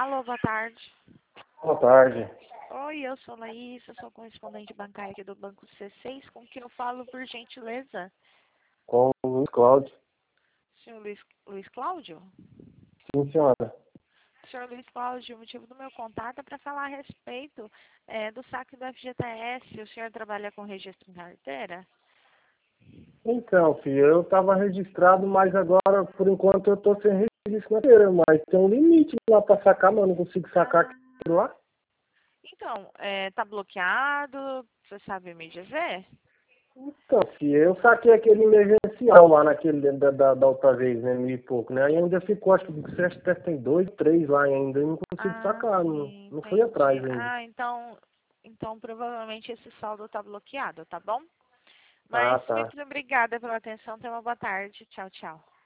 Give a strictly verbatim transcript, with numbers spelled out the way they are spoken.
Alô, boa tarde. Boa tarde. Oi, eu sou Laísa, sou correspondente bancária aqui do Banco C seis, com quem eu falo, por gentileza? Com o Luiz Cláudio. Senhor Luiz, Luiz Cláudio? Sim, senhora. Senhor Luiz Cláudio, o motivo do meu contato é para falar a respeito é, do saque do F G T S. O senhor trabalha com registro em carteira? Então, filho, eu estava registrado, mas agora, por enquanto, eu estou sem registro na carteira, mas tem um limite lá para sacar, mas eu não consigo sacar Ah, aquilo lá. então, é, tá bloqueado? Você sabe me dizer? Então, filho, eu saquei aquele emergencial lá naquele da, da, da outra vez, né, mil e pouco, né? Aí ainda ficou, acho que você acha que tem dois, três lá ainda, eu não consigo Ah, sacar, não, sim, não fui entendi. atrás ainda. Ah, então, então provavelmente esse saldo tá bloqueado, tá bom? Ah, Mas tá. muito obrigada pela atenção. Tenha uma boa tarde. Tchau, tchau.